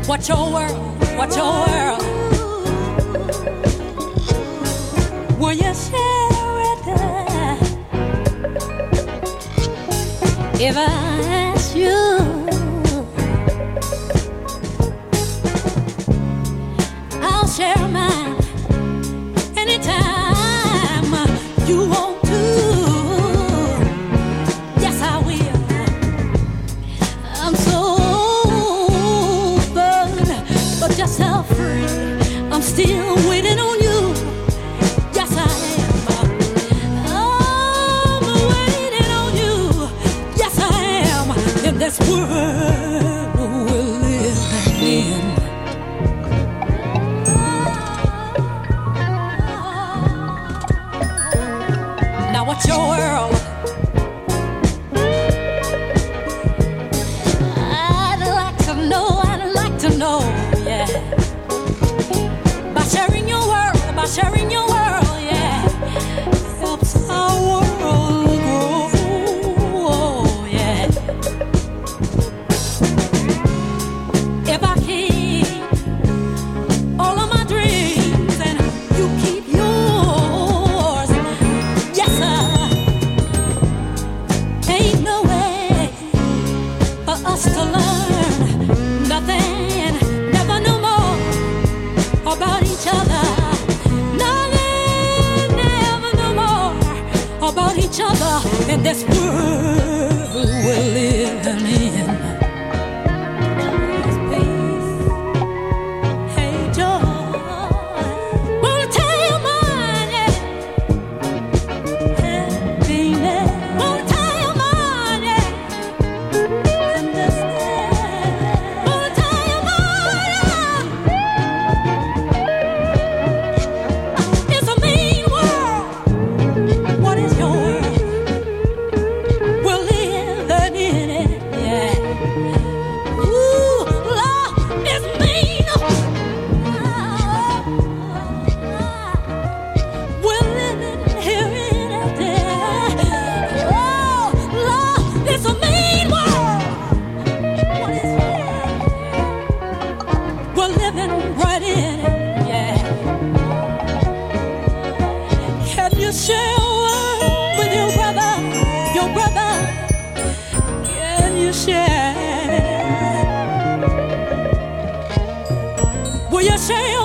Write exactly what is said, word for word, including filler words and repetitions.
What's your world? What's your world? Will you share it? If I ask you, I'll share mine anytime you want to. Yes, I will. I'm so burned, but just so free. I'm still waiting on you. Yes, I am. I'm waiting on you. Yes, I am. In this world we're living in. Now, what's your world? I'd like to know, I'd like to know, yeah. By sharing your world, by sharing your world, yeah, helps our world grow, yeah. If I keep all of my dreams and you keep yours, yes, sir, ain't no way for us to learn nothing, never no more about each other. Nothing, never no more about each other in this world we're living in. Hey, joy, wanna tell you mine, yeah. Hey, baby, wanna tell you mine, yeah. Understand, wanna tell you mine, yeah. It's a mean world. What is your world? We're living in it, yeah. Ooh, love is mean. We're living here in it, yeah. Oh, love is a mean world. What is it? We're living right in it, yeah. Can you share a word with your brother, your brother? Can you share? Will you share